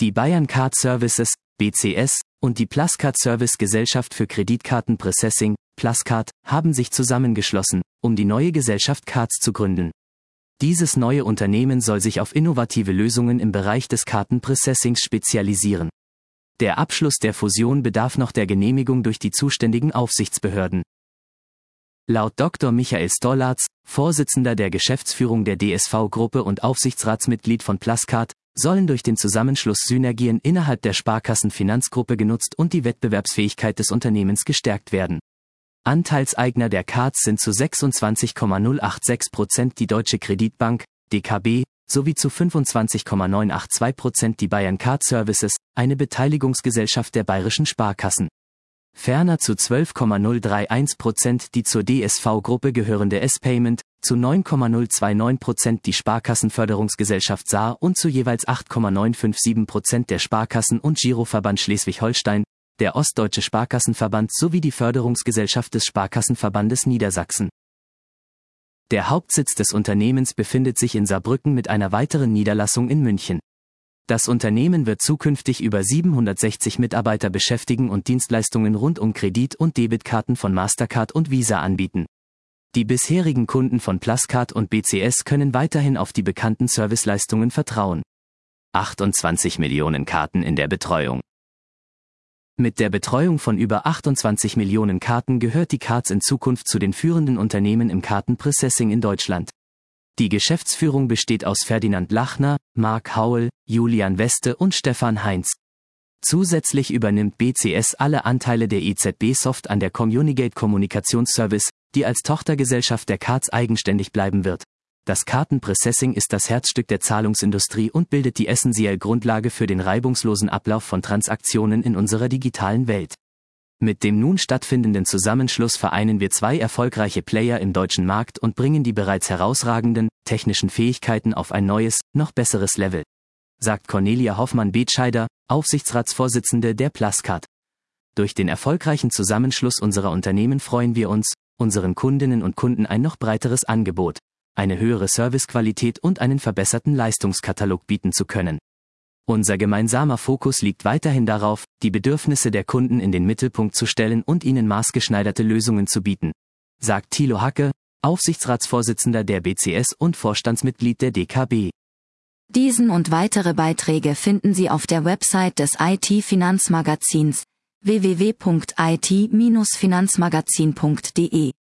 Die Bayern Card Services, BCS, und die Pluscard Service Gesellschaft für Kreditkartenprocessing, Pluscard, haben sich zusammengeschlossen, um die neue Gesellschaft Cards zu gründen. Dieses neue Unternehmen soll sich auf innovative Lösungen im Bereich des Kartenprocessings spezialisieren. Der Abschluss der Fusion bedarf noch der Genehmigung durch die zuständigen Aufsichtsbehörden. Laut Dr. Michael Stollarz, Vorsitzender der Geschäftsführung der DSV-Gruppe und Aufsichtsratsmitglied von Pluscard, sollen durch den Zusammenschluss Synergien innerhalb der Sparkassenfinanzgruppe genutzt und die Wettbewerbsfähigkeit des Unternehmens gestärkt werden. Anteilseigner der Cards sind zu 26,086% die Deutsche Kreditbank, DKB, sowie zu 25,982% die Bayern Card Services, eine Beteiligungsgesellschaft der bayerischen Sparkassen. Ferner zu 12,031% die zur DSV-Gruppe gehörende S-Payment, zu 9,029% die Sparkassenförderungsgesellschaft Saar und zu jeweils 8,957% der Sparkassen- und Giroverband Schleswig-Holstein, der Ostdeutsche Sparkassenverband sowie die Förderungsgesellschaft des Sparkassenverbandes Niedersachsen. Der Hauptsitz des Unternehmens befindet sich in Saarbrücken mit einer weiteren Niederlassung in München. Das Unternehmen wird zukünftig über 760 Mitarbeiter beschäftigen und Dienstleistungen rund um Kredit- und Debitkarten von Mastercard und Visa anbieten. Die bisherigen Kunden von Pluscard und BCS können weiterhin auf die bekannten Serviceleistungen vertrauen. 28 Millionen Karten in der Betreuung. Mit der Betreuung von über 28 Millionen Karten gehört die Cards in Zukunft zu den führenden Unternehmen im Kartenprocessing in Deutschland. Die Geschäftsführung besteht aus Ferdinand Lachner, Mark Howell, Julian Weste und Stefan Heinz. Zusätzlich übernimmt BCS alle Anteile der EZB Soft an der Communigate Kommunikationsservice, die als Tochtergesellschaft der Cards eigenständig bleiben wird. Das Kartenprocessing ist das Herzstück der Zahlungsindustrie und bildet die essentielle Grundlage für den reibungslosen Ablauf von Transaktionen in unserer digitalen Welt. Mit dem nun stattfindenden Zusammenschluss vereinen wir zwei erfolgreiche Player im deutschen Markt und bringen die bereits herausragenden, technischen Fähigkeiten auf ein neues, noch besseres Level, sagt Cornelia Hoffmann-Betscheider, Aufsichtsratsvorsitzende der Pluscard. Durch den erfolgreichen Zusammenschluss unserer Unternehmen freuen wir uns, unseren Kundinnen und Kunden ein noch breiteres Angebot, eine höhere Servicequalität und einen verbesserten Leistungskatalog bieten zu können. Unser gemeinsamer Fokus liegt weiterhin darauf, die Bedürfnisse der Kunden in den Mittelpunkt zu stellen und ihnen maßgeschneiderte Lösungen zu bieten, sagt Thilo Hacke, Aufsichtsratsvorsitzender der BCS und Vorstandsmitglied der DKB. Diesen und weitere Beiträge finden Sie auf der Website des IT-Finanzmagazins www.it-finanzmagazin.de.